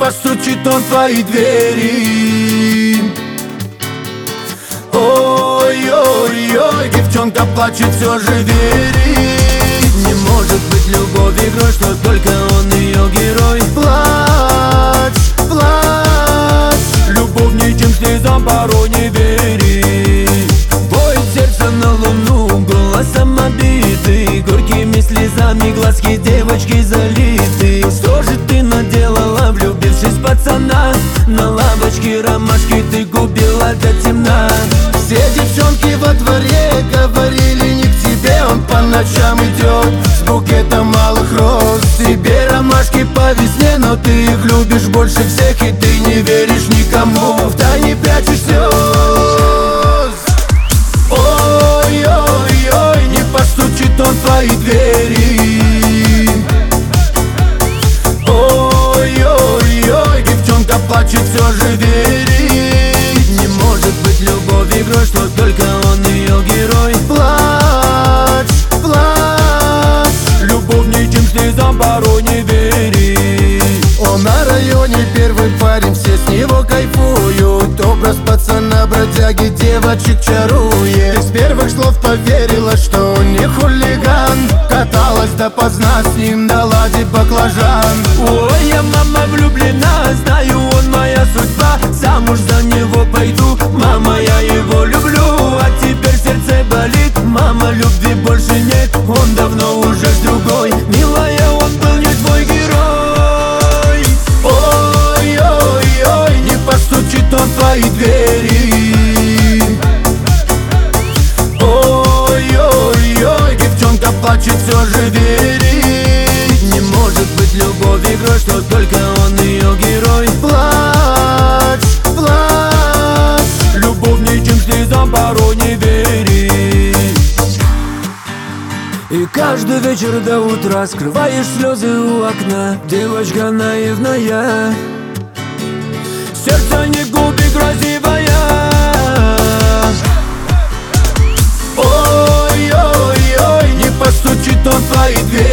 постучит он в твои двери. Ой-ой-ой, девчонка плачет, все же верит. Не может быть любовь игрой, что только он ее герой. Плачь, плачь, любовь ничем слезам порой не верит. Воет сердце на луну голосом обиды, горькими слезами глазки девочки залиты. Что же ты наделала, влюбившись в пацана? На лавочке ромашки ты губила до темна. Все девчонки во дворе говорили не к тебе. Он по ночам идет с букетом малых роз. Тебе ромашки по весне, но ты их любишь больше всех. И ты не веришь никому, втайне прячешь слез. Ой-ой-ой, не постучит он в твои двери. Ой-ой-ой, девчонка плачет, все же верит. Не может быть любовь игрой, что только он ее герой. Плачь, плачь, любовь ничем слезам порой не верит. Он на районе первый парень, все с него кайфуют. Образ пацана бродяги девочек чарует. Из первых слов поверила, что он не хулиган. Каталась допоздна с ним на ладе баклажан. Ой, я мама влюблена, знаю, он моя судьба. Замуж за него пойду, мама, я его люблю. А теперь сердце болит, мама, любви больше нет. Он давно уже с другой, милая, он был не твой герой. Ой-ой-ой, не постучит он в твои двери. Ой-ой-ой, девчонка плачет, все же верит. Не может быть любовь игрой, что только он ее герой. Плачь, плачь, любовь ничем слезам порой не верит. И каждый вечер до утра скрываешь слезы у окна. Девочка наивная, сердце не губи красивая. Ой-ой-ой, не постучит он в твои двери.